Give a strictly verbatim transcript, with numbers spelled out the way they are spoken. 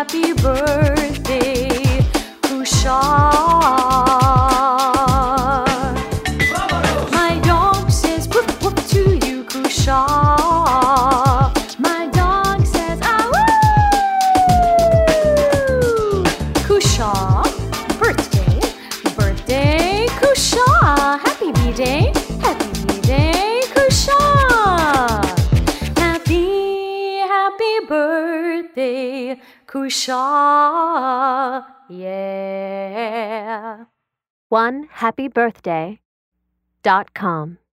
happy birthday, Kusha. My dog says woof woof to you, Kusha. My dog says ah woo. Kusha, birthday, birthday, Kusha. Happy B-Day, happy B-Day, Kusha. Happy, happy birthday, Kusha. Yeah. one happy birthday dot com